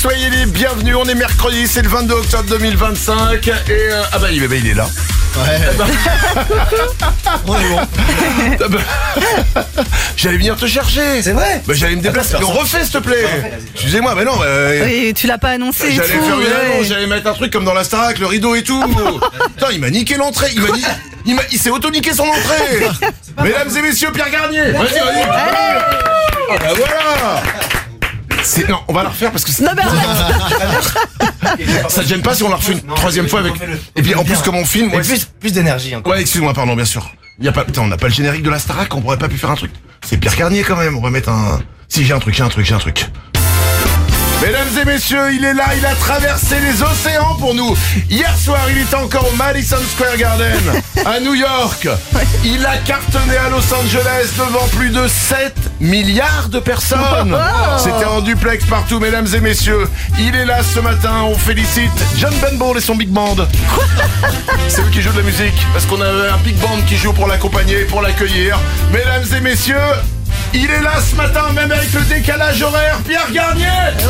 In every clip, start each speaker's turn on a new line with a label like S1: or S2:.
S1: soyez les bienvenus, on est mercredi, c'est le 22 octobre 2025 et il est là.
S2: Ouais. On est bon.
S1: J'allais venir te chercher.
S2: C'est vrai.
S1: J'allais me déplacer. On refait s'il te plaît. Excusez-moi, mais non.
S3: Oui, tu l'as pas annoncé et
S1: J'allais
S3: tout.
S1: faire une annonce, j'allais mettre un truc comme dans la Starac, le rideau et tout. Putain, il m'a niqué l'entrée. Il s'est auto-niqué son entrée. Mesdames et messieurs, Pierre Garnier. Vas-y. Ah bah voilà. Non, on va la refaire parce que
S3: Non mais arrête.
S1: ça te gêne pas si on la refait une troisième fois avec. Et puis en plus comme on filme,
S2: Et plus d'énergie encore.
S1: Ouais, excuse-moi, pardon, bien sûr. Putain, on n'a pas le générique de la Starac, on pourrait pas pu faire un truc. C'est Pierre Garnier quand même, on va mettre un. Si, j'ai un truc. Mesdames et messieurs, il est là, il a traversé les océans pour nous. Hier soir, il était encore au Madison Square Garden, à New York. Il a cartonné à Los Angeles devant plus de 7 milliards de personnes. C'était en duplex partout, mesdames et messieurs. Il est là ce matin, on félicite John Benbowl et son big band. C'est eux qui jouent de la musique, parce qu'on avait un big band qui joue pour l'accompagner, pour l'accueillir. Mesdames et messieurs, il est là ce matin, même avec le décalage horaire, Pierre Garnier.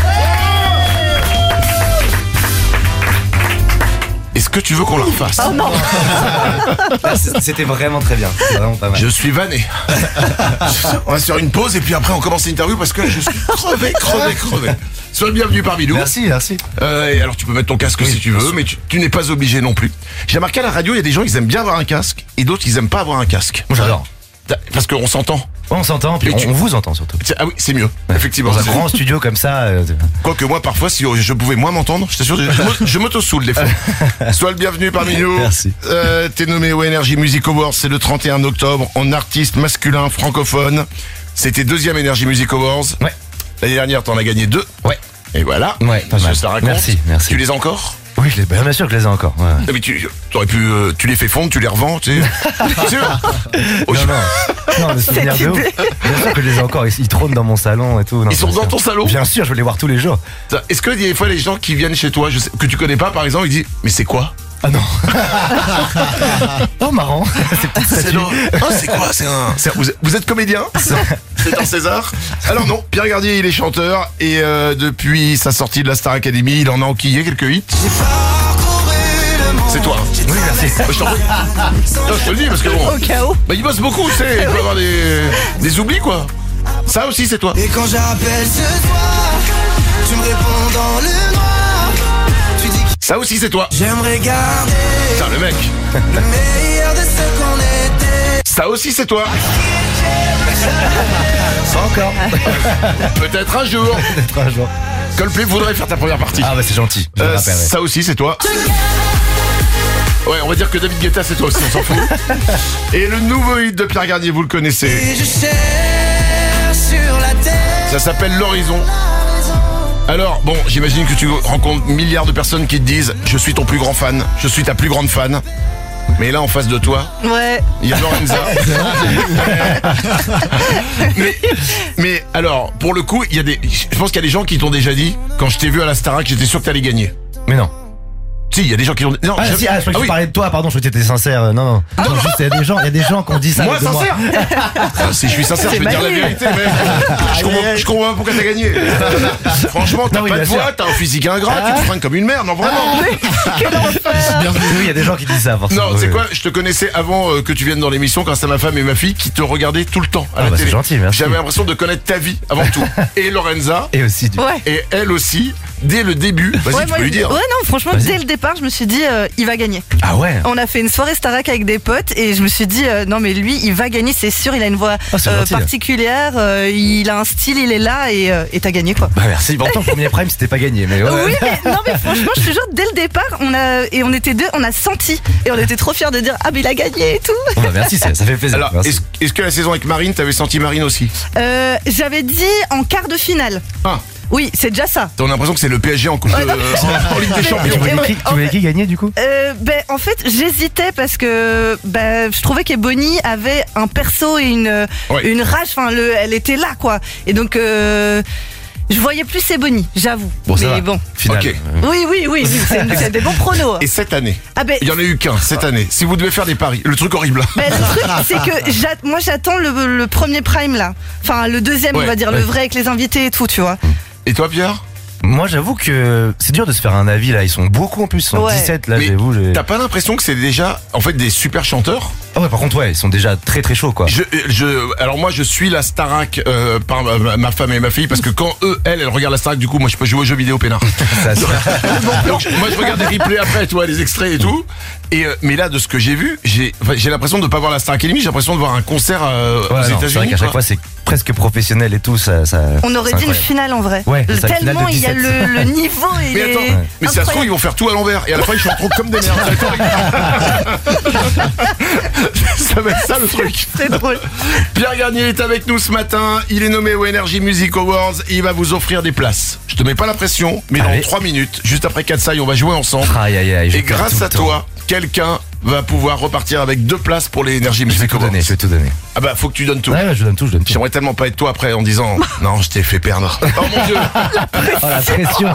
S1: Est-ce que tu veux qu'on la refasse?
S3: Oh non.
S2: C'était vraiment très bien. C'est vraiment pas mal.
S1: Je suis vanné. On va se faire une pause et puis après on commence l'interview parce que je suis crevé. Sois le bienvenu parmi nous.
S2: Merci.
S1: Et alors tu peux mettre ton casque si tu veux, mais tu n'es pas obligé non plus. J'ai remarqué à la radio, il y a des gens qui aiment bien avoir un casque et d'autres qui aiment pas avoir un casque.
S2: Moi j'adore.
S1: Parce qu'on s'entend.
S2: Ouais, on s'entend, puis on vous entend surtout.
S1: Ah oui, c'est mieux, effectivement.
S2: Dans un grand studio comme ça.
S1: Quoique moi, parfois, si je pouvais moins m'entendre, je t'assure, je m'auto-soule des fois. Sois le bienvenu parmi nous.
S2: Merci.
S1: T'es nommé au Energy Music Awards, c'est le 31 octobre, en artiste masculin francophone. C'était deuxième Energy Music Awards.
S2: Ouais.
S1: L'année dernière, t'en as gagné 2.
S2: Ouais.
S1: Et voilà.
S2: Ouais, pas mal.
S1: Ça raconte.
S2: Merci.
S1: Tu les as encore?
S2: Oui, bien sûr que je les ai encore. Ouais.
S1: Non, mais tu aurais pu, tu les fais fondre, tu les revends, tu sais.
S2: Non, mais c'est de ouf. Bien sûr que je les ai encore. Ils trônent dans mon salon et tout. Non,
S1: Ils sont
S2: bien
S1: dans
S2: sûr.
S1: ton salon?
S2: Bien sûr, je veux les voir tous les jours.
S1: Est-ce que des fois les gens qui viennent chez toi, que tu connais pas par exemple, ils disent mais c'est quoi?
S2: Ah non. Oh marrant.
S1: C'est quoi? Vous êtes comédien? C'est un César? Alors non, Pierre Garnier il est chanteur et depuis sa sortie de la Star Academy, il en a enquillé quelques hits. C'est toi.
S2: Oui, merci.
S1: Je t'en prie. Non, je te le dis parce que bon.
S3: Au chaos.
S1: Il bosse beaucoup, tu sais, il peut avoir des oublis quoi. Ça aussi c'est toi.
S4: Et quand j'appelle ce soir, tu me réponds dans le noir. Tu dis que
S1: Ça aussi c'est toi.
S4: j'aimerais garder
S1: Putain le mec.
S4: le meilleur de ce qu'on était.
S1: Ça aussi c'est toi.
S2: Pas encore.
S1: Peut-être un jour.
S2: Peut-être un jour.
S1: Coldplay voudrait faire ta première partie.
S2: Ah bah c'est gentil. Je le rappellerai.
S1: Ça aussi c'est toi. Ouais, on va dire que David Guetta c'est toi aussi, on s'en fout. Et le nouveau hit de Pierre Garnier, vous le connaissez.
S4: Et je cherche sur la terre.
S1: Ça s'appelle L'Horizon. Alors, bon, j'imagine que tu rencontres milliards de personnes qui te disent « Je suis ton plus grand fan, je suis ta plus grande fan ». Mais là, en face de toi,
S3: Ouais.
S1: il y a Lorenza. mais alors, pour le coup, je pense qu'il y a des gens qui t'ont déjà dit « Quand je t'ai vu à la Starac, j'étais sûr que t'allais gagner ».
S2: Mais non.
S1: Si, il y a des gens qui l'ont dit. Non,
S2: Je crois que tu parlais de toi, pardon, je crois que t'étais sincère. Non, juste, il y a des gens qui ont dit ça.
S1: Moi,
S2: de
S1: sincère. Si je suis sincère, je vais te dire la vérité, mec. Je comprends pas pourquoi t'as gagné. Franchement, t'as
S2: Non, oui,
S1: pas de
S2: bien
S1: voix,
S2: sûr.
S1: t'as un physique ingrat, tu te fringues comme une merde, non vraiment.
S2: Oui, il y a des gens qui disent ça, forcément.
S1: Non, c'est quoi? Je te connaissais avant que tu viennes dans l'émission grâce à ma femme et ma fille qui te regardaient tout le temps à la
S2: bah,
S1: télé.
S2: c'est gentil, merci.
S1: J'avais l'impression de connaître ta vie avant tout. Et Lorenza,
S2: Et aussi du.
S3: Ouais.
S1: et elle aussi, dès le début. Vas-y,
S3: Ouais,
S1: tu
S3: moi,
S1: peux lui dire.
S3: Ouais, non, franchement,
S2: Vas-y.
S3: dès le départ, je me suis dit, il va gagner.
S2: Ah ouais.
S3: On a fait une soirée Starac avec des potes et je me suis dit, non, mais lui, il va gagner, c'est sûr. Il a une voix
S2: Ah, c'est gentil.
S3: particulière, il a un style, il est là et t'as gagné, quoi.
S2: Bah merci. Pourtant, premier prime, c'était pas gagné, mais ouais.
S3: Oui, mais non, mais franchement, je te jure, dès le départ, on était deux, on a senti et on était trop fiers de dire, ah, mais il a gagné et tout.
S2: Bah merci, ça fait plaisir.
S1: Alors,
S2: Merci.
S1: est-ce que la saison avec Marine, t'avais senti Marine aussi?
S3: J'avais dit en quart de finale.
S1: Ah,
S3: Oui, c'est déjà ça.
S1: t'as l'impression que c'est le PSG en coupe en Ligue des
S3: Mais-
S1: Champions.
S2: Tu voulais qui gagner du coup?
S3: En fait, j'hésitais parce que je trouvais qu'Ebony avait un perso et une rage. Enfin, elle était là, quoi. Et donc, je voyais plus Ebony, j'avoue.
S2: Bon, ça
S3: mais
S2: va.
S3: bon.
S2: Final.
S1: Ok.
S3: Oui, c'est des bons pronos.
S1: Et cette année,
S3: Ah ben,
S1: il y en a eu qu'un cette année. Si vous devez faire des paris, le truc horrible.
S3: le truc, c'est que moi, j'attends le premier prime là. Enfin, le deuxième,
S1: Ouais,
S3: on va dire, le vrai avec les invités et tout, tu vois.
S1: Et toi, Pierre?
S2: Moi, j'avoue que c'est dur de se faire un avis là. Ils sont beaucoup en plus. Ils sont
S3: Ouais.
S2: 17 là,
S1: Mais
S2: j'avoue.
S1: T'as pas l'impression que c'est déjà en fait des super chanteurs?
S2: Ah ouais, par contre, ouais, ils sont déjà très très chauds quoi.
S1: Alors moi je suis la Starac par ma femme et ma fille parce que quand elles regardent la Starac, du coup moi je peux jouer aux jeux vidéo peinard.
S2: Ça, c'est-
S1: Donc moi je regarde des replays après, tu vois, les extraits et tout. Et mais là de ce que j'ai vu, j'ai l'impression de pas voir la Star Academy, j'ai l'impression de voir un concert aux
S2: Ouais, non, c'est vrai
S1: États-Unis.
S2: qu'à chaque fois c'est presque professionnel et tout. Ça,
S3: On aurait
S2: c'est
S3: dit une
S2: incroyable.
S3: finale en vrai.
S2: Ouais, c'est ça, une
S3: Tellement
S2: finale de
S3: il y a
S2: 17.
S3: le niveau, il
S1: Mais
S3: est.
S1: attends, mais si ça se trouve
S3: incroyable.
S1: ils vont faire tout à l'envers et à la fin ils chanteront comme des merdes. Ça va être ça le truc.
S3: C'est drôle.
S1: Pierre Garnier est avec nous ce matin. Il est nommé au Energy Music Awards et il va vous offrir des places. Je te mets pas la pression, mais dans
S2: Allez.
S1: 3 minutes, juste après Katsai, on va jouer ensemble.
S2: Aïe aïe aïe. je
S1: Et
S2: perds
S1: grâce
S2: tout
S1: à
S2: le temps.
S1: toi, quelqu'un va pouvoir repartir avec 2 places pour les Energy
S2: Je vais
S1: Music
S2: tout
S1: Awards.
S2: donner. Je vais tout donner.
S1: Ah bah faut que tu donnes tout.
S2: Ouais, je donne tout.
S1: J'aimerais tellement pas être toi après en disant non, je t'ai fait perdre. Oh mon dieu.
S2: Oh la pression.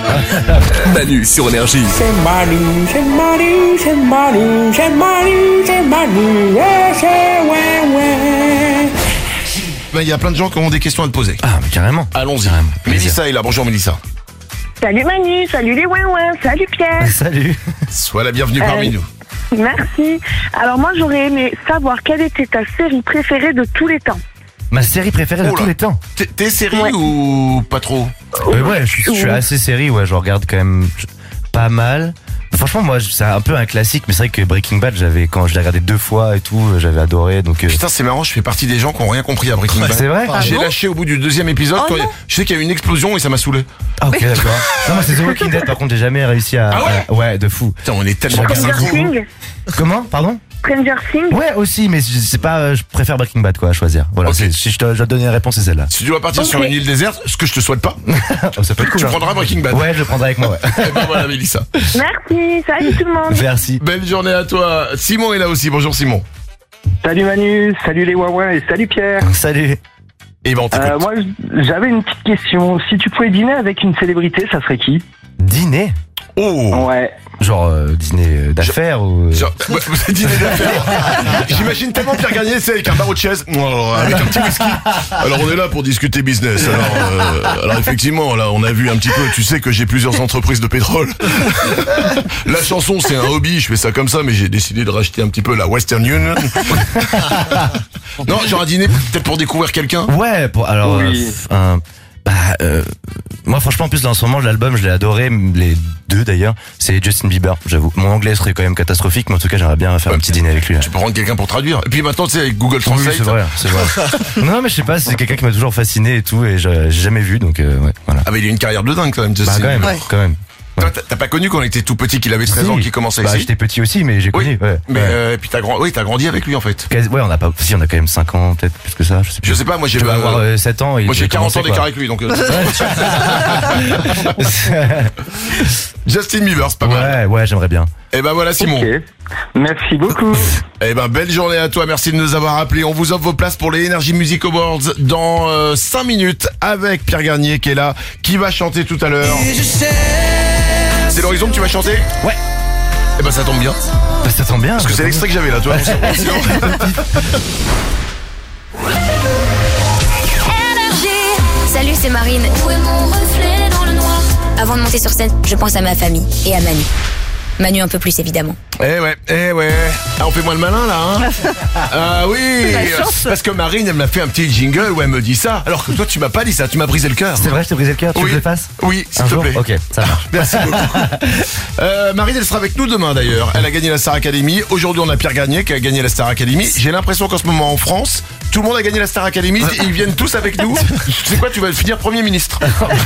S5: Manu sur Énergie.
S6: C'est Manu, c'est Manu, c'est Manu, c'est Manu, c'est Manu, ouais, c'est ouais.
S1: Ben, il y a plein de gens qui ont des questions à te poser.
S2: Ah mais carrément.
S1: Allons-y.
S2: Carrément.
S1: Mélissa est là. Bonjour Mélissa.
S7: Salut Manu, salut les ouin-ouin, salut Pierre.
S2: Salut.
S1: Sois la bienvenue parmi nous.
S7: Merci. Alors moi j'aurais aimé savoir quelle était ta série préférée de tous les temps.
S2: Ma série préférée de
S1: Oula.
S2: tous les temps.
S1: T'es série
S7: Ouais.
S1: ou pas trop?
S2: Ouais, je suis assez série, ouais, je regarde quand même pas mal. Franchement, moi, c'est un peu un classique, mais c'est vrai que Breaking Bad, quand je l'ai regardé 2 fois et tout, j'avais adoré, donc.
S1: Putain, c'est marrant, je fais partie des gens qui ont rien compris à Breaking Bad.
S2: C'est vrai?
S1: J'ai
S3: bon
S1: lâché au bout du 2e épisode.
S3: Oh
S1: quand
S3: non.
S1: je sais qu'il y a eu une explosion et ça m'a saoulé.
S2: Ah, ok, d'accord. Non, moi, c'est The Walking Dead, par contre, j'ai jamais réussi à.
S1: Ah ouais?
S2: Ouais, de fou.
S1: Putain, on est tellement
S2: Je
S1: pas
S2: regarde
S1: synchro.
S7: Stranger Things,
S2: Comment? Pardon?
S7: Stranger Things.
S2: Ouais, aussi, mais c'est pas. Je préfère Breaking Bad, quoi, à choisir. Voilà,
S1: Ok.
S2: si je dois donner une réponse, c'est celle-là.
S1: Si tu dois partir
S7: Ok.
S1: sur une île déserte, ce que je te souhaite pas,
S2: Oh, ça peut être cool.
S1: tu
S2: hein.
S1: prendras Breaking Bad.
S2: Ouais, je le prendrai avec moi, ouais.
S1: Et ben voilà, Mélissa.
S7: Merci, salut tout le monde.
S2: Merci.
S1: Belle journée à toi. Simon est là aussi. Bonjour Simon.
S8: Salut Manu, salut les Ouin et salut Pierre.
S2: Salut.
S1: Et ben on t'écoute.
S8: Moi j'avais une petite question. Si tu pouvais dîner avec une célébrité, ça serait qui?
S2: Dîner?
S1: Oh.
S8: Ouais.
S2: Genre, dîner d'affaires ou.
S1: Genre, ouais, vous avez dîner d'affaires. J'imagine tellement Pierre Garnier, c'est avec un barreau de chaise, avec un petit whisky. Alors on est là pour discuter business. Alors effectivement, là on a vu un petit peu, tu sais que j'ai plusieurs entreprises de pétrole. La chanson c'est un hobby, je fais ça comme ça, mais j'ai décidé de racheter un petit peu la Western Union. Non, genre un dîner peut-être pour découvrir quelqu'un.
S2: Ouais, alors
S8: Oui.
S2: moi franchement en plus là, en ce moment l'album je l'ai adoré, les 2 d'ailleurs, c'est Justin Bieber, j'avoue. Mon anglais serait quand même catastrophique, mais en tout cas j'aimerais bien faire un petit dîner avec lui. Là.
S1: Tu peux prendre quelqu'un pour traduire. Et puis maintenant tu sais avec Google
S2: Oui,
S1: Translate.
S2: c'est vrai, c'est vrai. Non mais je sais pas, c'est quelqu'un qui m'a toujours fasciné et tout, et j'ai jamais vu, donc ouais, voilà.
S1: Ah mais il a une carrière de dingue quand même.
S2: Bah
S1: Justin
S2: quand même,
S1: Bieber.
S3: Ouais.
S2: quand même.
S1: Toi, t'as pas connu quand on était tout petit qu'il avait 13 ans, qu'il commençait
S2: bah,
S1: ici.
S2: j'étais petit aussi, mais j'ai
S1: Oui,
S2: connu. Ouais,
S1: mais
S2: ouais.
S1: puis t'as grandi avec lui en fait.
S2: Ouais, on a pas, si on a quand même 5 ans, peut-être plus que ça, je sais plus.
S1: Je sais pas, moi j'ai
S2: Je vais avoir 7 ans. Et
S1: moi j'ai 40 ans d'écart
S2: quoi.
S1: avec lui donc. Justin Bieber, c'est pas mal.
S2: Ouais, j'aimerais bien.
S1: Et ben voilà Simon.
S8: Ok. Merci beaucoup.
S1: Et ben belle journée à toi, merci de nous avoir appelés. On vous offre vos places pour les Energy Music Awards dans 5 minutes avec Pierre Garnier qui est là, qui va chanter tout à l'heure. C'est l'horizon que tu vas chanter?
S2: Ouais.
S1: Et ben ça tombe bien,
S2: Bah, ça tombe bien.
S1: parce que c'est l'extrait que j'avais là, toi. Sinon-
S9: Salut, c'est Marine. Où est mon reflet dans le noir? Avant de monter sur scène, je pense à ma famille et à Manu. Manu un peu plus évidemment.
S1: Eh ouais. Ah, on fait moins le malin là, hein. Ah oui.
S3: La chance.
S1: Parce que Marine, elle m'a fait un petit jingle où elle me dit ça, alors que toi tu m'as pas dit ça, tu m'as brisé le cœur.
S2: C'est vrai, je t'ai brisé le cœur, tu veux que je le fasse?
S1: Oui, s'il
S2: Un
S1: te
S2: jour
S1: plaît.
S2: Ok, ça marche.
S1: Merci beaucoup. Marine, elle sera avec nous demain d'ailleurs. Elle a gagné la Star Academy. Aujourd'hui, on a Pierre Garnier qui a gagné la Star Academy. J'ai l'impression qu'en ce moment en France, tout le monde a gagné la Star Academy. Ils viennent tous avec nous. Tu sais quoi, tu vas finir Premier ministre.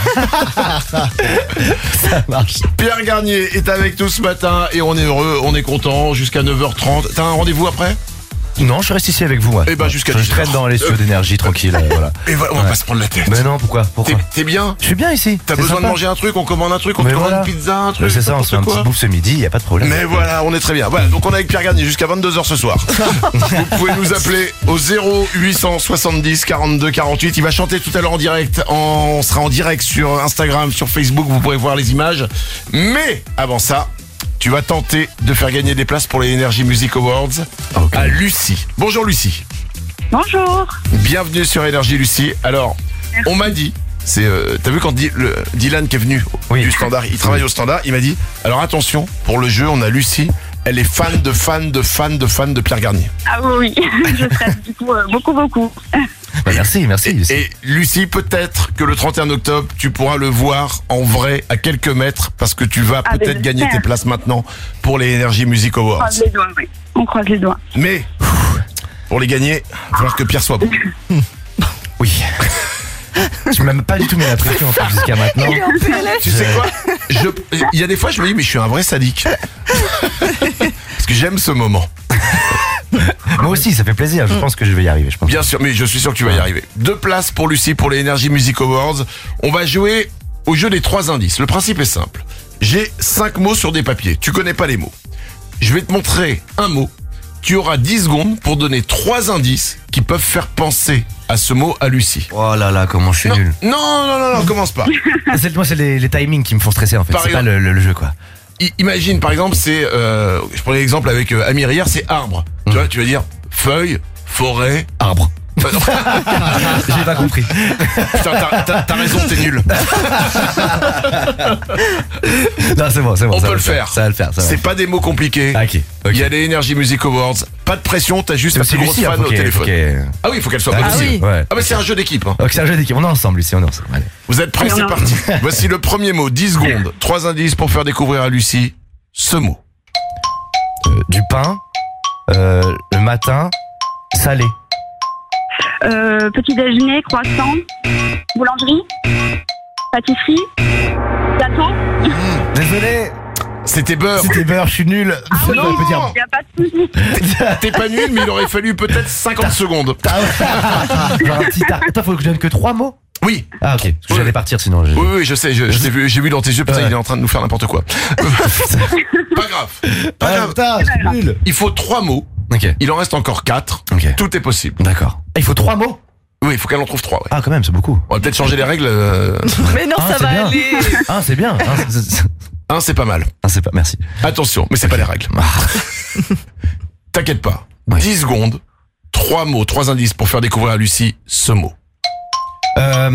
S2: Ça marche.
S1: Pierre Garnier est avec nous ce matin et on est heureux, on est content jusqu'à 9h30. T'as un rendez-vous après?
S2: Non, je reste ici avec vous, moi.
S1: Eh ben, jusqu'à
S2: Je
S1: 10
S2: traîne dans les studios d'énergie, tranquille, voilà.
S1: Et voilà, on va
S2: Ouais.
S1: pas se prendre la tête.
S2: Mais non, pourquoi?
S1: T'es bien?
S2: Je suis bien ici.
S1: T'as
S2: c'est
S1: besoin
S2: sympa.
S1: de manger un truc, on commande un truc, on te
S2: Mais
S1: commande
S2: voilà.
S1: une pizza, un truc.
S2: Mais c'est ça, on se fait un
S1: n'importe
S2: petit
S1: quoi.
S2: bouffe ce midi, y a pas de problème.
S1: Mais voilà, on est très bien. Voilà, donc on est avec Pierre Garnier jusqu'à 22h ce soir. Vous pouvez nous appeler au 0870 42 48. Il va chanter tout à l'heure en direct. On sera en direct sur Instagram, sur Facebook, vous pourrez voir les images. Mais avant ça, tu vas tenter de faire gagner des places pour les Energy Music Awards à Lucie. Bonjour Lucie.
S7: Bonjour.
S1: Bienvenue sur Énergie Lucie. Alors, on m'a dit t'as vu quand Dylan qui est venu du Standard, il travaille au Standard, il m'a dit, alors attention, pour le jeu, on a Lucie, elle est fan de Pierre Garnier.
S7: Ah oui, je serai du coup beaucoup.
S2: Bah merci Lucie.
S1: Et Lucie, peut-être que le 31 octobre, tu pourras le voir en vrai à quelques mètres parce que tu vas peut-être gagner tes places maintenant pour les Energy Music Awards.
S7: On croise les doigts, oui. On croise les doigts.
S1: Mais, pour les gagner, il va falloir que Pierre soit bon.
S2: Oui. Je m'ai même pas du tout mis la pression en fait jusqu'à maintenant.
S1: Tu sais quoi? Il y a des fois, je me dis, mais je suis un vrai sadique. Parce que j'aime ce moment.
S2: Moi aussi, ça fait plaisir. Je pense que je vais y arriver.
S1: Bien sûr, mais je suis sûr que tu vas y arriver. 2 places pour Lucie pour les Energy Music Awards. On va jouer au jeu des 3 indices. Le principe est simple. J'ai 5 mots sur des papiers. Tu connais pas les mots. Je vais te montrer un mot. Tu auras 10 secondes pour donner 3 indices qui peuvent faire penser à ce mot à Lucie.
S2: Oh là là, comment je suis nul.
S1: Non, commence pas.
S2: Moi, c'est les timings qui me font stresser en fait. C'est pas le jeu quoi.
S1: Imagine par exemple, je prends l'exemple avec Amir hier, c'est arbre. Tu vois, tu vas dire feuille, forêt,
S2: arbre. J'ai pas compris.
S1: Putain, t'as raison, t'es nul.
S2: Non, c'est bon.
S1: On peut le faire.
S2: Ça va le faire.
S1: C'est pas des mots compliqués.
S2: Ok.
S1: Il y a les Energy Music Awards. Pas de pression, t'as juste un plus grosse fan au téléphone. Ah oui, il faut qu'elle soit bonne aussi.
S2: Ouais.
S1: Ah bah c'est un jeu d'équipe. Hein.
S2: Ok, c'est un jeu d'équipe. On est ensemble, Lucie, on est ensemble. Allez.
S1: Vous êtes prêts? C'est parti. Voici le premier mot. 10 secondes. 3 indices pour faire découvrir à Lucie ce mot.
S2: Du pain. Le matin. Salé.
S7: Petit déjeuner, croissant, boulangerie, pâtisserie, gâteau.
S2: Désolé.
S1: C'était beurre.
S2: Je suis nul.
S7: Non, il n'y a pas de souci.
S1: T'es pas nul, mais il aurait fallu peut-être 50 secondes.
S2: Genre un petit Toi, faut que je donne que 3 mots?
S1: Oui.
S2: Ah ok, parce que j'allais partir sinon.
S1: Oui, je sais, j'ai vu dans tes yeux, putain, il est en train de nous faire n'importe quoi. Pas grave.
S2: Putain, je suis nul.
S1: Il faut 3 mots.
S2: Ok.
S1: Il en reste encore 4.
S2: Ok.
S1: Tout est possible.
S2: D'accord. Il faut 3 mots?
S1: Oui, il faut qu'elle en trouve 3. Ouais.
S2: Ah quand même, c'est beaucoup.
S1: On va peut-être changer les règles.
S3: Mais non, ça va aller.
S2: Ah c'est bien.
S1: C'est pas mal.
S2: C'est pas. Merci.
S1: Attention, mais c'est pas les règles. T'inquiète pas.
S2: Ouais.
S1: 10 secondes. 3 mots, 3 indices pour faire découvrir à Lucie ce mot.
S2: C'est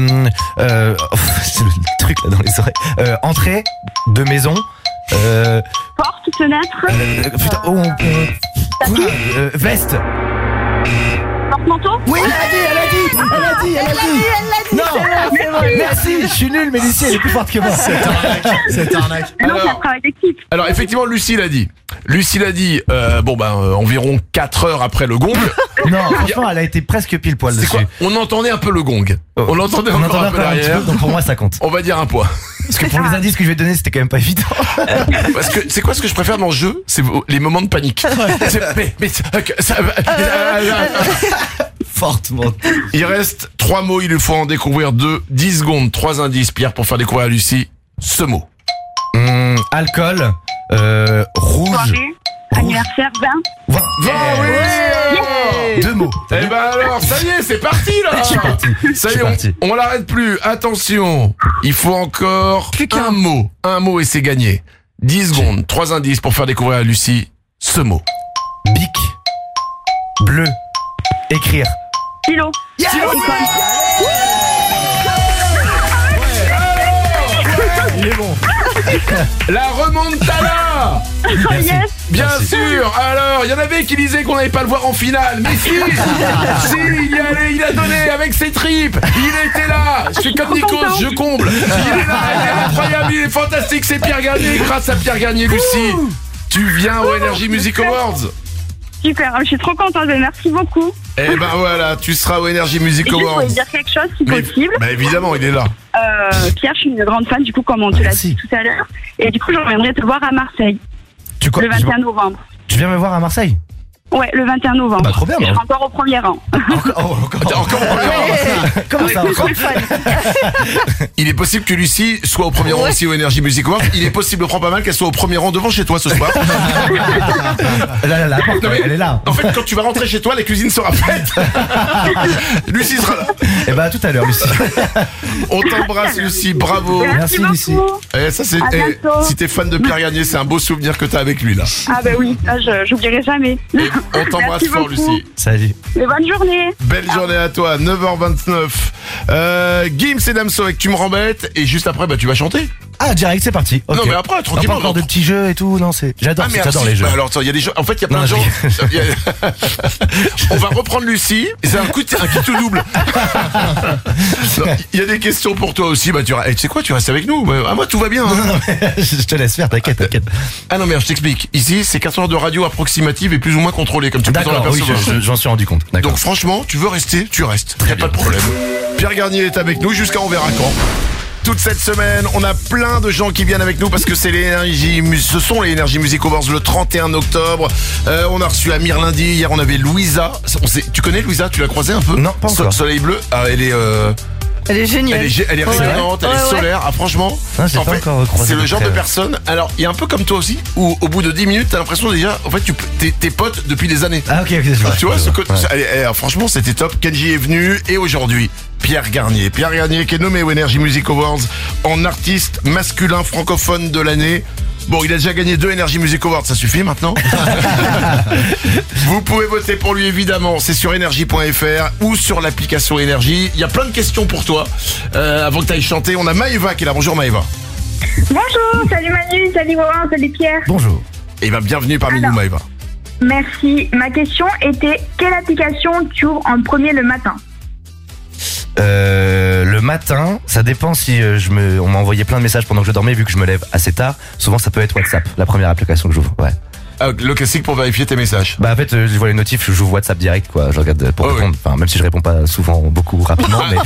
S2: le truc là dans les oreilles. Entrée de maison.
S7: Porte, fenêtre.
S2: Putain, veste.
S7: Porte-manteau.
S2: Oui, elle a dit. Non,
S3: c'est bon.
S2: merci, je suis nul, mais Lucie elle est plus forte que moi.
S1: C'est arnaque.
S7: Non, c'est un travail d'équipe.
S1: Alors effectivement, Lucie l'a dit. Environ 4 heures après le gong.
S2: Non, franchement, elle a été presque pile poil dessus.
S1: C'est quoi? On entendait un peu le gong. On l'entendait encore un peu derrière.
S2: Donc pour moi, ça compte.
S1: On va dire un point.
S2: Parce que pour les indices que je vais donner, c'était quand même pas évident.
S1: Parce que c'est quoi ce que je préfère dans le jeu? C'est les moments de panique.
S2: Fortement.
S1: Il reste 3 mots, il lui faut en découvrir 2. 10 secondes, 3 indices, Pierre, pour faire découvrir à Lucie ce mot.
S2: Alcool, rouge.
S7: Soirée, anniversaire, vin.
S1: Oui.
S2: 2 mots.
S1: Eh ben alors, ça y est, c'est parti là.
S2: Je suis parti.
S1: Ça y est, on l'arrête plus. Attention, il faut encore un mot. Un mot et c'est gagné. 10 secondes, 3 indices pour faire découvrir à Lucie ce mot.
S2: Bic. Bleu. Écrire.
S7: Stylo.
S2: Il est bon.
S1: La remontada.
S7: Yes.
S1: Bien sûr. Alors, il y en avait qui disaient qu'on n'allait pas le voir en finale. Mais si, il y allait, il a donné avec ses tripes. Il était là. Je fais comme Nikos, je comble. Il est là, il est incroyable, il est fantastique. C'est Pierre Garnier. Grâce à Pierre Garnier, Lucie, tu viens au Energy Music Awards.
S7: Super, je suis trop contente, merci beaucoup.
S1: Eh ben voilà, tu seras au Energy Music
S7: Et
S1: Awards.
S7: je voulais dire quelque chose si possible.
S1: Bah évidemment, il est là.
S7: Pierre, je suis une grande fan, du coup, comme on te l'a dit tout à l'heure. Et du coup, je reviendrai te voir à Marseille. Le 21 novembre.
S2: Tu viens me voir à Marseille?
S7: Ouais, le 21 novembre.
S2: Bah trop bien.
S7: Je serai encore au premier rang.
S1: Encore au premier rang.
S2: Comment ça encore?
S1: Il est possible que Lucie soit au premier rang aussi au Energy Music Awards. Il est possible, prends pas mal, qu'elle soit au premier rang devant chez toi ce soir.
S2: La porte, elle est là.
S1: En fait, quand tu vas rentrer chez toi, la cuisine sera faite. Lucie sera là.
S2: Et bah à tout à l'heure, Lucie.
S1: On t'embrasse, Lucie, bravo.
S7: Merci
S2: Lucie.
S1: Et ça, c'est, si t'es fan de Pierre Garnier, c'est un beau souvenir que t'as avec lui là.
S7: Ah bah oui, j'oublierai jamais.
S1: On t'embrasse
S7: Merci
S1: fort,
S7: beaucoup.
S1: Lucie.
S2: Salut.
S7: Et bonne journée.
S1: Belle journée à toi, 9h29. Gims et Damso avec Tu me rembêtes. Et juste après, tu vas chanter.
S2: Ah, direct, c'est parti.
S1: Non,
S2: Ok.
S1: mais après,
S2: On a
S1: tranquillement.
S2: pas encore de petits jeux et tout, non, c'est. J'adore les jeux.
S1: Alors, attends, il y a des jeux. En fait, il y a plein
S2: Non,
S1: de
S2: je
S1: gens. On va reprendre Lucie. C'est un kit tout double. Non, il y a des questions pour toi aussi. Tu sais quoi, tu restes avec nous. Moi, tout va bien. Hein.
S2: Non, mais je te laisse faire, t'inquiète.
S1: Ah non, mais je t'explique. Ici, c'est 4 heures de radio approximative et plus ou moins contrôlée, comme tu peux t'en
S2: D'accord, oui,
S1: apercevoir.
S2: j'en suis rendu compte. D'accord.
S1: Donc, franchement, tu veux rester, tu restes. Y a pas de problème. Pierre Garnier est avec nous jusqu'à on verra quand. Toute cette semaine, on a plein de gens qui viennent avec nous parce que ce sont les Energy Music Awards le 31 octobre. On a reçu Amir lundi, hier on avait Louisa. Tu connais Louisa, tu l'as croisée un peu?
S2: Non, pas encore.
S1: Soleil bleu, elle est
S3: géniale.
S1: elle est rayonnante, elle est solaire. Ah, franchement,
S2: Ah, j'ai
S1: en
S2: pas
S1: fait,
S2: encore croisé
S1: c'est le
S2: de
S1: genre
S2: près,
S1: de
S2: ouais.
S1: personne. Alors, il y a un peu comme toi aussi, où au bout de 10 minutes, t'as l'impression déjà, en fait, t'es pote depuis des années.
S2: Ah, ok, je vois.
S1: Tu vois,
S2: je vois. Ouais.
S1: franchement, c'était top. Kenji est venu et aujourd'hui, Pierre Garnier qui est nommé aux Energy Music Awards en artiste masculin francophone de l'année. Bon, il a déjà gagné 2 Energy Music Awards, ça suffit maintenant. Vous pouvez voter pour lui évidemment, c'est sur energy.fr ou sur l'application Energy. Il y a plein de questions pour toi. Avant que tu ailles chanter, on a Maëva qui est là. Bonjour Maëva.
S7: Bonjour, salut Manu, salut Laurent, salut Pierre.
S2: Bonjour.
S1: Et bienvenue parmi nous Maëva.
S7: Merci. Ma question était, quelle application tu ouvres en premier le matin?
S2: Le matin, ça dépend si on m'a envoyé plein de messages pendant que je dormais, vu que je me lève assez tard. Souvent, ça peut être WhatsApp, la première application que j'ouvre. Ouais.
S1: Ah, le classique pour vérifier tes messages.
S2: En fait, je vois les notifs, j'ouvre WhatsApp direct, quoi. Je regarde pour répondre. Enfin, même si je réponds pas souvent, beaucoup, rapidement, mais.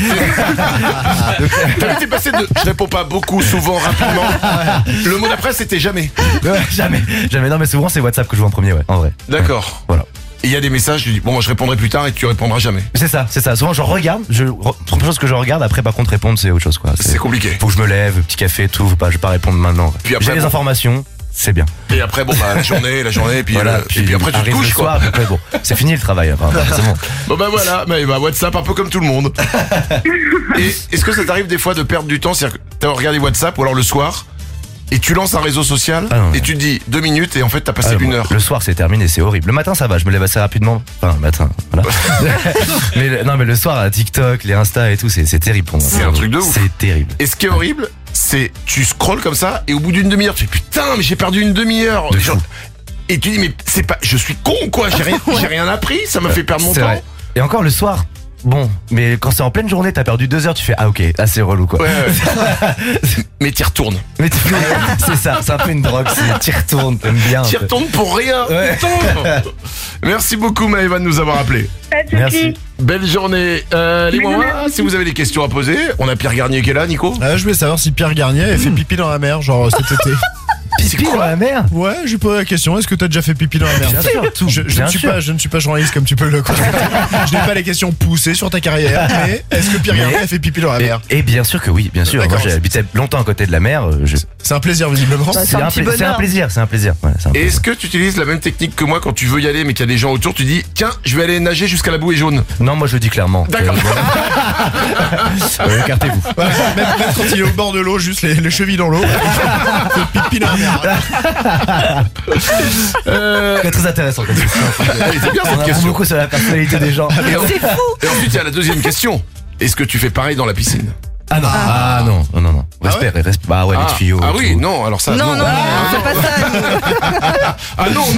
S1: T'es passé de je réponds pas beaucoup, souvent, rapidement. Le mot d'après, c'était jamais.
S2: Ouais, jamais. Non, mais souvent, c'est WhatsApp que je vois en premier, ouais, en vrai.
S1: D'accord.
S2: Ouais, voilà.
S1: Il y a des messages, je dis bon, moi je répondrai plus tard et tu répondras jamais.
S2: C'est ça. Souvent, je regarde, première chose que je regarde, après, par contre, répondre, c'est autre chose, quoi.
S1: C'est compliqué.
S2: Faut que je me lève, petit café, tout, je vais pas répondre maintenant.
S1: Puis après,
S2: j'ai les informations, c'est bien.
S1: Et après, la journée, puis,
S2: voilà,
S1: puis après, tu te couches, quoi.
S2: Soir, après, bon, c'est fini le travail, enfin, c'est bon.
S1: Bon, voilà, mais WhatsApp, un peu comme tout le monde. Et est-ce que ça t'arrive des fois de perdre du temps, c'est-à-dire que t'as regardé WhatsApp ou alors le soir, et tu lances un réseau social, et tu te dis 2 minutes, et en fait, t'as passé 1 heure.
S2: Le soir, c'est terminé, c'est horrible. Le matin, ça va, je me lève assez rapidement. Enfin, le matin, voilà. mais le soir, TikTok, les Insta et tout, c'est terrible pour moi.
S1: C'est un truc de ouf.
S2: C'est terrible.
S1: Et ce qui est horrible, c'est tu scrolles comme ça, et au bout d'une demi-heure, tu fais putain, mais j'ai perdu une demi-heure. Et tu dis, mais c'est pas, je suis con, quoi, j'ai rien appris, ça m'a fait perdre mon temps.
S2: Vrai. Et encore le soir. Bon, mais quand c'est en pleine journée, t'as perdu 2 heures, tu fais ah ok, c'est relou quoi.
S1: Ouais. Mais t'y retournes.
S2: C'est ça, c'est un peu une drogue, t'y retournes, t'aimes bien.
S1: T'y retournes pour rien.
S2: Ouais.
S1: Putain. Merci beaucoup Maëva de nous avoir appelés.
S2: Merci.
S1: Belle journée. Les mamans, si vous avez des questions à poser, on a Pierre Garnier qui est là, Nico.
S10: Je voulais savoir si Pierre Garnier avait fait pipi dans la mer, genre cet été.
S2: Pipi dans la mer?
S10: Ouais, j'ai posé la question, est-ce que t'as déjà fait pipi dans la mer?
S2: Bien sûr, tout.
S10: Je ne suis pas journaliste comme tu peux le comprendre. Je n'ai pas les questions poussées sur ta carrière, mais est-ce que Pierre Garnier a fait pipi dans la mer?
S2: Et bien sûr que oui, bien sûr. Moi j'habitais longtemps à côté de la mer.
S10: C'est un plaisir visiblement.
S2: C'est un plaisir. Ouais,
S1: et est-ce que tu utilises la même technique que moi quand tu veux y aller mais qu'il y a des gens autour, tu dis tiens, je vais aller nager jusqu'à la bouée jaune?
S2: Non, moi je le dis clairement.
S1: D'accord.
S2: Écartez-vous.
S10: Voilà, même quand il est au bord de l'eau, juste les chevilles dans l'eau. Fait pipi dans la mer.
S2: C'est très intéressant.
S1: C'est bien
S2: On
S1: cette
S2: apprend
S1: question.
S2: beaucoup sur la personnalité des gens.
S3: C'est fou.
S1: Et ensuite il y a la deuxième question. Est-ce que tu fais pareil dans la piscine?
S2: Ah non. Respect. Bah ouais, les tuyaux.
S1: Ah oui,
S2: tout.
S1: non, alors ça.
S3: Non, c'est pas ça.
S1: Ah non.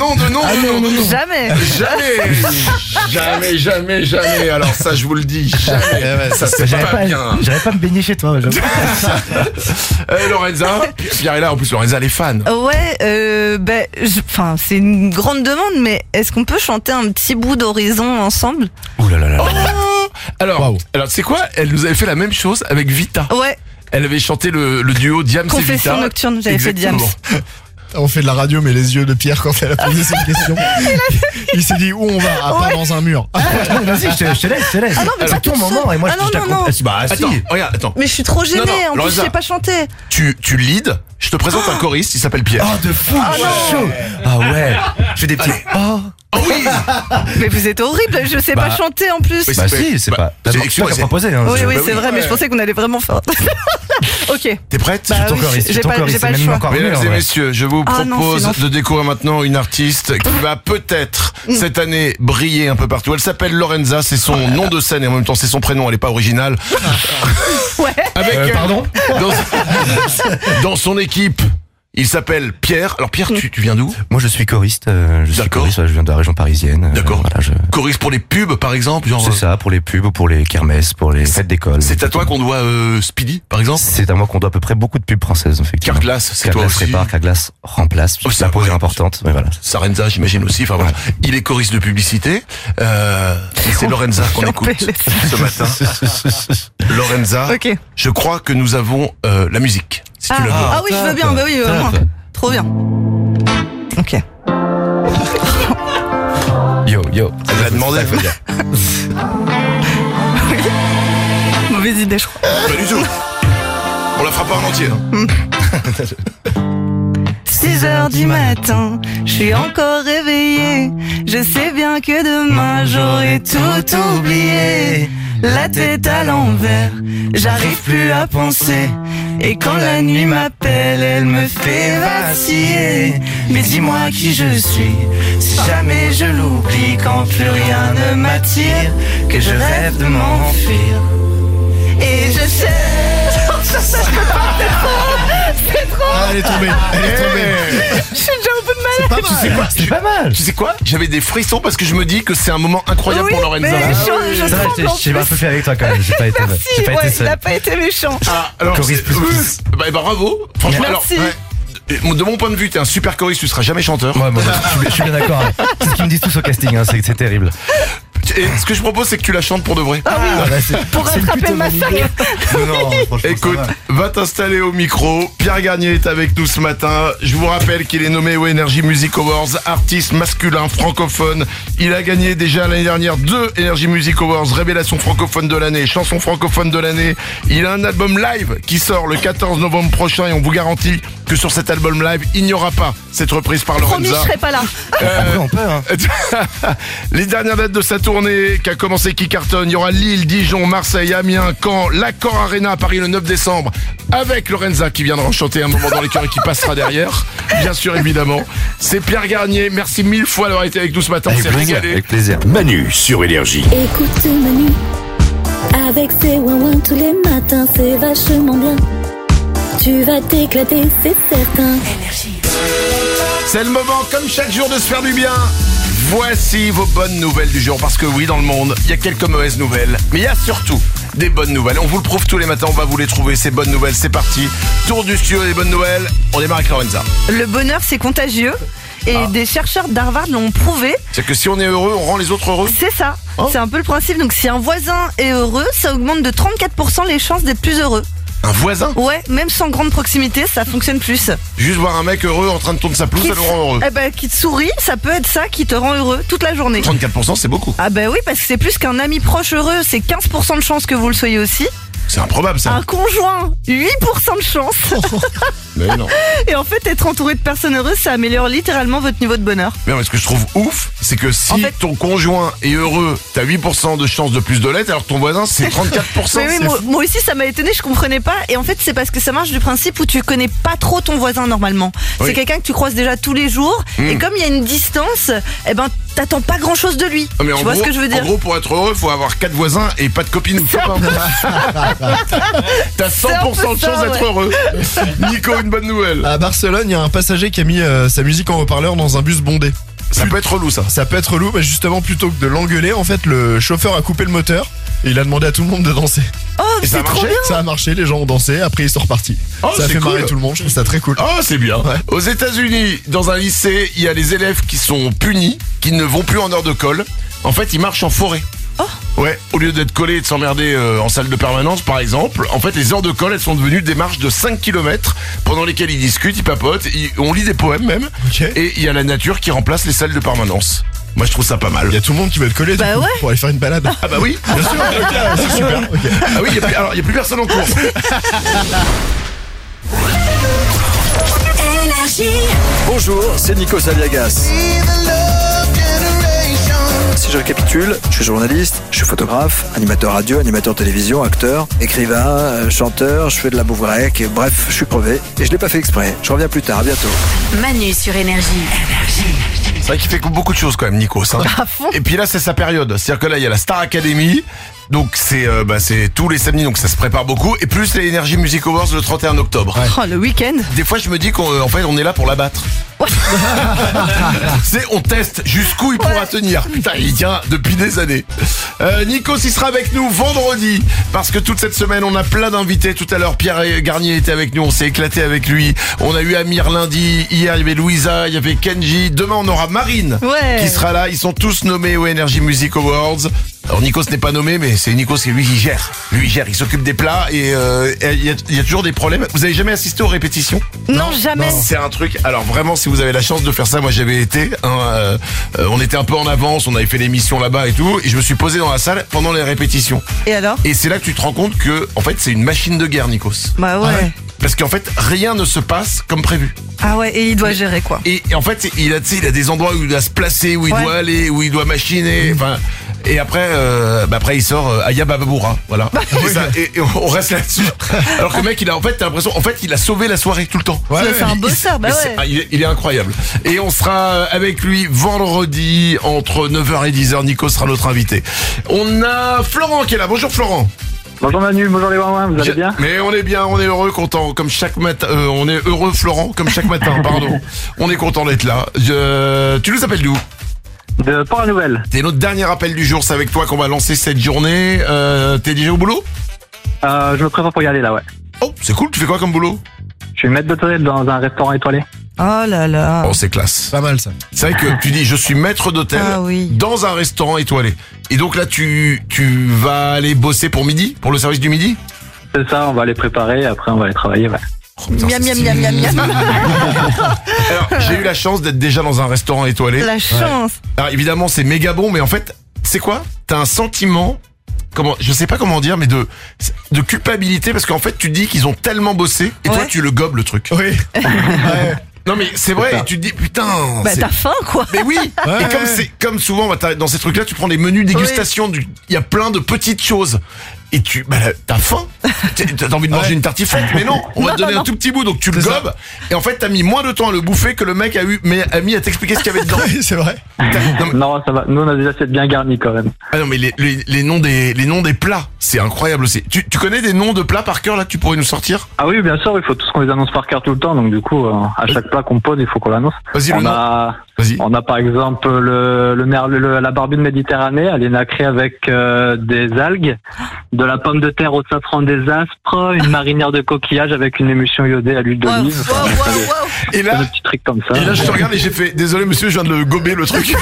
S1: Jamais. Alors ça, je vous le dis, jamais. Ça c'est pas bien.
S2: J'aurais pas me baigner chez toi.
S1: Lorenza, Pierre est là. En plus, Lorenza, elle est fan.
S3: Ouais, c'est une grande demande, mais est-ce qu'on peut chanter un petit bout d'Horizon ensemble?
S2: Ouh là là.
S1: Alors, c'est quoi? Elle nous avait fait la même chose avec Vita.
S3: Ouais.
S1: Elle avait chanté le duo Diams et Vita.
S3: Confession nocturne, j'avais fait Diams.
S10: On fait de la radio, mais les yeux de Pierre quand elle a posé cette question. Il s'est dit où on va? Pas dans un mur.
S2: Vas-y, je te laisse.
S3: Ah non, mais
S2: c'est ton moment et moi je t'accompagne. Bah si.
S1: Attends, regarde, attends.
S3: Mais je suis trop gênée, en plus
S1: Lorenza,
S3: je sais pas chanter.
S1: Tu lead. Je te présente un choriste, il s'appelle Pierre.
S2: Oh, de fou. Chaud. Ah ouais. Je fais des petits.
S1: Oh oui.
S3: Mais vous êtes horrible, je sais pas chanter en plus.
S1: Mais
S2: Bah si, c'est pas. C'est toi qui as proposé.
S3: Oui, c'est vrai, mais je pensais qu'on allait vraiment faire. Ok.
S1: T'es prête?
S3: Bah oui, j'ai pas le choix.
S1: Mesdames et messieurs, je vous vous
S3: Ah non,
S1: propose
S3: c'est l'enfer.
S1: de découvrir maintenant une artiste qui va peut-être cette année briller un peu partout. Elle s'appelle Lorenza, c'est son nom de scène et en même temps c'est son prénom, elle est pas originale.
S3: Ouais.
S1: Avec elle,
S2: pardon
S1: dans son équipe, il s'appelle Pierre. Alors Pierre, tu viens d'où?
S2: Moi je suis choriste,
S1: D'accord.
S2: je viens de la région parisienne.
S1: D'accord.
S2: Voilà,
S1: Choriste pour les pubs par exemple, genre.
S2: C'est ça, pour les pubs, pour les kermesses, pour les fêtes d'école.
S1: C'est à toi qu'on doit Speedy par exemple.
S2: C'est à moi qu'on doit à peu près beaucoup de pubs françaises, effectivement.
S1: Carglass, c'est toi
S2: Carglass
S1: aussi.
S2: répare, Carglass remplace.
S1: Oh, c'est
S2: la pause est
S1: vrai.
S2: importante, mais voilà.
S1: Sarenza, j'imagine aussi. Enfin voilà. Il est choriste de publicité. Et c'est Lorenza qu'on écoute ce matin. Lorenza.
S3: Ok.
S1: Je crois que nous avons la musique. Si tu la veux.
S3: Ah oui, je veux bien, bah oui, moi. Trop bien. Ok.
S2: Yo.
S1: Elle l'a demandé.
S3: Mauvaise idée, je crois.
S1: Pas du tout. On la fera pas en entier.
S3: 6h du matin, je suis encore réveillée. Je sais bien que demain j'aurai tout oublié. La tête à l'envers, j'arrive plus à penser. Et quand la nuit m'appelle, elle me fait vaciller. Mais dis-moi qui je suis, si jamais je l'oublie. Quand plus rien ne m'attire, que je rêve de m'enfuir. Et je sais. C'est trop.
S10: Ah, elle est tombée.
S3: Je suis déjà un peu de malade.
S1: Tu sais quoi
S2: C'est pas mal.
S1: Tu sais quoi? J'avais des frissons parce que je me dis que c'est un moment incroyable
S3: Oui,
S1: pour Lorenza.
S3: mais je
S2: Ça va,
S3: tremble en
S2: j'ai un peu
S3: plus.
S2: fait avec toi quand même. J'ai pas été
S3: Merci,
S2: j'ai pas été
S3: ouais, il
S2: seul.
S3: a pas été méchant.
S1: Ah, alors,
S2: Choriste plus.
S1: bah, bravo. Franchement,
S3: Merci.
S1: alors, de mon point de vue, t'es un super choriste, tu seras jamais chanteur.
S2: Ouais, moi, je suis bien d'accord. C'est ce qu'ils me disent tous au casting, hein, c'est terrible.
S1: Et ce que je propose, c'est que tu la chantes pour de vrai.
S3: Ah oui, pour rattraper le massacre.
S2: Non, franchement,
S1: Écoute,
S2: ça
S1: va t'installer au micro. Pierre Garnier est avec nous ce matin. Je vous rappelle qu'il est nommé au Energy Music Awards, artiste masculin francophone. Il a gagné déjà l'année dernière 2 Energy Music Awards, révélation francophone de l'année, chanson francophone de l'année. Il a un album live qui sort le 14 novembre prochain et on vous garantit que sur cet album live, il n'y aura pas cette reprise par
S3: Promis, je
S1: Lorenza.
S3: serai pas là.
S2: Après, on peut, hein.
S1: Les dernières dates de sa tournée qui a commencé, qui cartonne, il y aura Lille, Dijon, Marseille, Amiens, Caen, l'Accor Arena à Paris le 9 décembre avec Lorenza qui viendra chanter un moment dans les cœurs et qui passera derrière, bien sûr évidemment. C'est Pierre Garnier, merci 1000 fois d'avoir été avec nous ce matin, on s'est régalé.
S2: Avec plaisir.
S5: Manu sur Énergie.
S11: Écoute Manu, avec ses ouin-ouin tous les matins, c'est vachement bien. Tu vas t'éclater, c'est certain.
S1: C'est le moment, comme chaque jour, de se faire du bien. Voici vos bonnes nouvelles du jour, parce que oui, dans le monde, il y a quelques mauvaises nouvelles, mais il y a surtout des bonnes nouvelles. On vous le prouve tous les matins, on va vous les trouver, ces bonnes nouvelles, c'est parti. Tour du studio des bonnes nouvelles, on démarre avec Lorenza.
S3: Le bonheur, c'est contagieux. Et des chercheurs d'Harvard l'ont prouvé.
S1: C'est que si on est heureux, on rend les autres heureux.
S3: C'est ça. C'est un peu le principe. Donc si un voisin est heureux, ça augmente de 34% les chances d'être plus heureux.
S1: Un voisin?
S3: Ouais, même sans grande proximité, ça fonctionne plus.
S1: Juste voir un mec heureux en train de tourner sa pelouse, ça le rend heureux.
S3: Eh ben, qui te sourit, ça peut être ça qui te rend heureux toute la journée.
S1: 34%, c'est beaucoup.
S3: Ah ben oui, parce que c'est plus qu'un ami proche heureux, c'est 15% de chance que vous le soyez aussi.
S1: C'est improbable ça.
S3: Un conjoint, 8% de chance.
S1: Mais non.
S3: Et en fait, être entouré de personnes heureuses, ça améliore littéralement votre niveau de bonheur.
S1: Mais ce que je trouve ouf, c'est que si
S3: En fait-
S1: ton conjoint est heureux, t'as 8% de chance de plus de l'être, alors que ton voisin, c'est 34%.
S3: Mais oui,
S1: C'est fou.
S3: moi aussi ça m'a étonné, je comprenais pas. Et en fait c'est parce que ça marche du principe où tu connais pas trop ton voisin normalement.
S1: Oui.
S3: C'est quelqu'un que tu croises déjà tous les jours. Et comme il y a une distance, eh ben t'attends pas grand chose de lui.
S1: Ah, mais
S3: Tu
S1: en
S3: vois
S1: gros,
S3: ce que je veux dire?
S1: En gros, pour être heureux, faut avoir 4 voisins et pas de copine ou de copain. T'as 100% de
S3: ça,
S1: chance d'être
S3: ouais.
S1: heureux. Nico, une bonne nouvelle.
S10: À Barcelone, il y a un passager qui a mis sa musique en haut-parleur dans un bus bondé.
S1: Ça peut être relou ça.
S10: Ça peut être relou, mais justement, plutôt que de l'engueuler, en fait, le chauffeur a coupé le moteur et il a demandé à tout le monde de danser.
S3: Oh,
S1: Et ça a
S3: c'est trop
S1: marché
S3: bien.
S10: Ça a marché, les gens ont dansé, après ils sont repartis.
S1: Oh,
S10: ça a
S1: c'est
S10: fait marrer
S1: cool.
S10: tout le monde, je trouve ça très cool.
S1: Oh, c'est bien.
S10: Ouais.
S1: Aux États-Unis, dans un lycée, il y a les élèves qui sont punis, qui ne vont plus en heure de colle. En fait, ils marchent en forêt.
S3: Oh.
S1: Ouais, au lieu d'être collés et de s'emmerder en salle de permanence, par exemple, en fait, les heures de colle, elles sont devenues des marches de 5 km pendant lesquelles ils discutent, ils papotent, on lit des poèmes même.
S10: Ok.
S1: Et il y a la nature qui remplace les salles de permanence. Moi, je trouve ça pas mal.
S10: Il y a tout le monde qui veut être collé du
S3: Bah
S10: coup,
S3: ouais.
S10: pour aller faire une balade.
S1: Ah bah oui, bien sûr.
S10: Ok, c'est super. ok.
S1: Ah oui, il y a plus personne en cours.
S12: Bonjour, c'est Nico Saliagas. si je récapitule, je suis journaliste, je suis photographe, animateur radio, animateur télévision, acteur, écrivain, chanteur, je fais de la bouffe grecque, bref, je suis crevé et je l'ai pas fait exprès. Je reviens plus tard, à bientôt.
S13: Manu sur Énergie.
S1: C'est vrai qu'il fait beaucoup de choses quand même, Nikos. Hein. Et puis là, c'est sa période. C'est-à-dire que là, il y a la Star Academy. Donc c'est tous les samedis, donc ça se prépare beaucoup. Et plus les Energy Music Awards le 31 octobre.
S3: Ouais. Oh, le week-end.
S1: Des fois, je me dis qu'en fait, on est là pour l'abattre. Ouais. On teste jusqu'où il pourra tenir. Putain, il tient depuis des années. Nikos, il sera avec nous vendredi. Parce que toute cette semaine, on a plein d'invités. Tout à l'heure, Pierre Garnier était avec nous. On s'est éclaté avec lui. On a eu Amir lundi. Hier, il y avait Louisa. Il y avait Kenji. Demain, on aura Marine qui sera là. Ils sont tous nommés aux Energy Music Awards. Alors Nikos n'est pas nommé, mais c'est Nikos qui lui qui gère. Lui il gère, il s'occupe des plats et il y a toujours des problèmes. Vous avez jamais assisté aux répétitions ?
S3: Non, jamais.
S1: C'est un truc. Alors vraiment, si vous avez la chance de faire ça, moi j'avais été. On était un peu en avance, on avait fait l'émission là-bas et tout, et je me suis posé dans la salle pendant les répétitions.
S3: Et alors ?
S1: Et c'est là que tu te rends compte que, en fait, c'est une machine de guerre, Nikos.
S3: Bah ouais.
S1: Parce qu'en fait, rien ne se passe comme prévu.
S3: Ah ouais, et il doit gérer quoi.
S1: Et en fait, il a des endroits où il doit se placer, où il doit aller, où il doit machiner. Enfin, et après, après il sort Aya Bababoura, voilà. Et on reste là-dessus. Alors que le mec, il a t'as l'impression, il a sauvé la soirée tout le temps.
S3: Ouais, c'est un bosseur,
S1: il est incroyable. Et on sera avec lui vendredi entre 9h et 10h. Nico sera notre invité. On a Florent qui est là. Bonjour Florent.
S8: Bonjour Manu, bonjour les Wawins, vous allez bien ?
S1: Mais on est bien, on est heureux, content, comme chaque matin. On est heureux Florent, comme chaque matin, pardon. On est content d'être là. Tu nous appelles d'où ?
S8: De Port-la-Nouvelle.
S1: C'est notre dernier appel du jour, c'est avec toi qu'on va lancer cette journée. T'es déjà au boulot ?
S8: Je me prépare pour y aller là, ouais.
S1: Oh, c'est cool, tu fais quoi comme boulot ?
S8: Je suis maître d'hôtel dans un restaurant étoilé.
S3: Oh là là.
S1: Oh, c'est classe.
S10: Pas mal ça.
S1: C'est vrai que tu dis je suis maître d'hôtel dans un restaurant étoilé. Et donc là tu vas aller bosser pour midi, pour le service du midi ?
S8: C'est ça, on va aller préparer, après on va aller travailler, ouais.
S1: Oh, putain,
S3: miam, miam, miam, miam, miam.
S1: Alors, j'ai eu la chance d'être déjà dans un restaurant étoilé.
S3: La chance.
S1: Alors évidemment c'est méga bon, mais en fait, c'est quoi ? T'as un sentiment, je sais pas comment dire, mais de culpabilité, parce qu'en fait tu te dis qu'ils ont tellement bossé, et toi tu le gobes le truc.
S10: Oui. Ouais.
S1: Non mais c'est vrai, et tu te dis putain.
S3: Bah t'as faim quoi.
S1: Mais oui. Et comme souvent dans ces trucs-là, tu prends des menus dégustation. Il y a plein de petites choses. Et t'as faim. T'as envie de manger une tartiflette, mais non, on va te donner un tout petit bout, donc tu le gobes. Et en fait, t'as mis moins de temps à le bouffer que le mec a mis à t'expliquer ce qu'il y avait dedans.
S10: Oui, c'est vrai.
S8: Non, ça va. Nous, on a des assiettes bien garnies quand même.
S1: Ah non, mais les noms des plats, c'est incroyable aussi. Tu connais des noms de plats par cœur là que tu pourrais nous sortir ?
S8: Ah oui, bien sûr. Il faut tous qu'on les annonce par cœur tout le temps. Donc du coup, à chaque plat qu'on pose, il faut qu'on l'annonce.
S1: Vas-y,
S8: on a par exemple la barbue de Méditerranée. Elle est nacrée avec des algues, de la pomme de terre au safran des aspres, une marinière de coquillage avec une émulsion iodée à l'huile d'olive.
S1: Et là,
S8: des petits trucs comme ça.
S1: Et là, je te regarde et j'ai fait désolé monsieur, je viens de le gober le truc.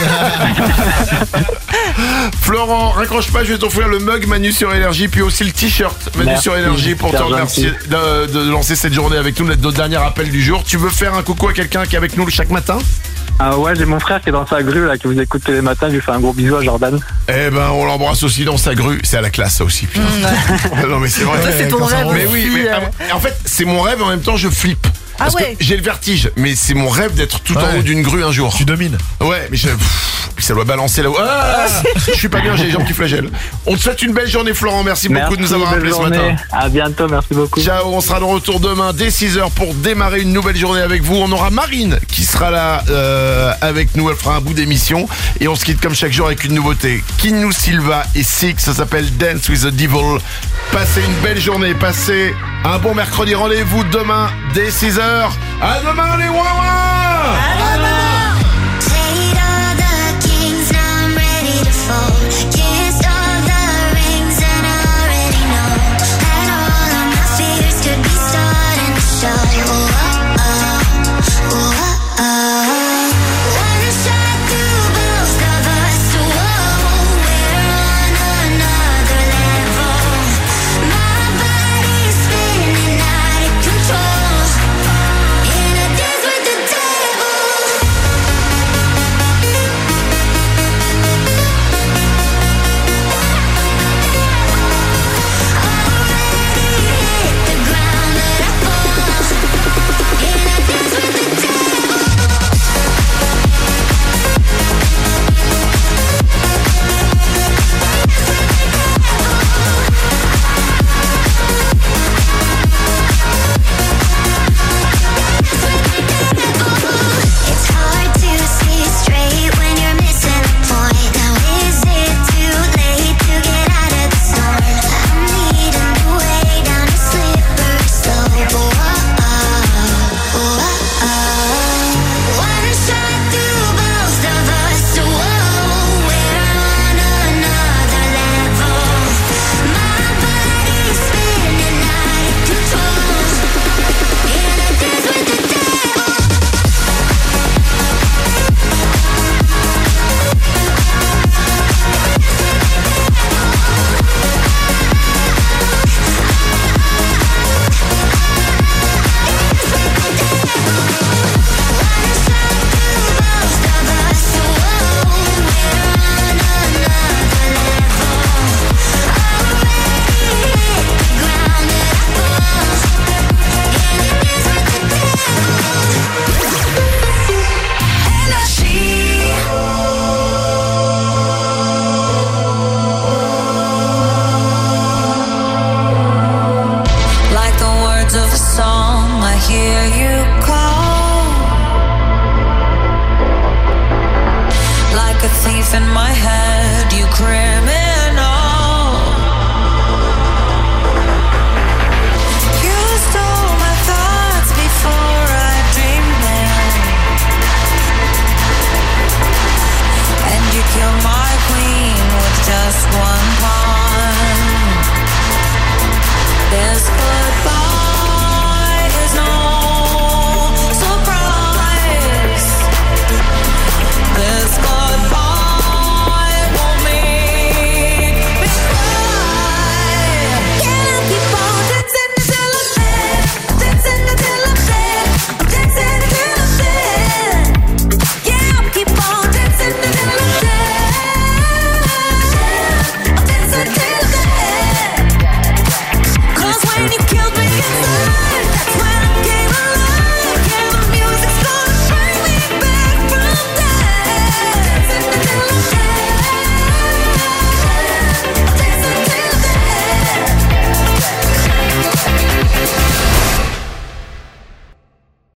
S1: Florent, raccroche pas, je vais t'offrir le mug Manu sur Énergie, puis aussi le t-shirt Manu sur Énergie pour te remercier de lancer cette journée avec nous, notre dernier appel du jour. Tu veux faire un coucou à quelqu'un qui est avec nous chaque matin ?
S8: Ah ouais, j'ai mon frère qui est dans sa grue là, qui vous écoute tous les matins. Je lui fais un gros bisou à Jordan.
S1: Eh ben, on l'embrasse aussi dans sa grue. C'est à la classe ça aussi. Putain. Non mais c'est vrai.
S3: Ça, c'est ton rêve.
S1: Mais oui, mais en fait, c'est mon rêve. En même temps, je flippe. Parce que j'ai le vertige, mais c'est mon rêve d'être tout en haut d'une grue un jour.
S10: Tu domines.
S1: Ouais, mais ça doit balancer là-haut. Je suis pas bien, j'ai les jambes qui flagellent. On te souhaite une belle journée, Florent. Merci beaucoup de nous avoir appelés ce matin.
S8: À bientôt, merci beaucoup.
S1: Ciao, on sera de retour demain dès 6h pour démarrer une nouvelle journée avec vous. On aura Marine qui sera là avec nous. Elle fera un bout d'émission. Et on se quitte comme chaque jour avec une nouveauté. Kinu Silva et Six, ça s'appelle Dance with the Devil. Passez une belle journée, passez un bon mercredi. Rendez-vous demain dès 6h. À demain les Wawa!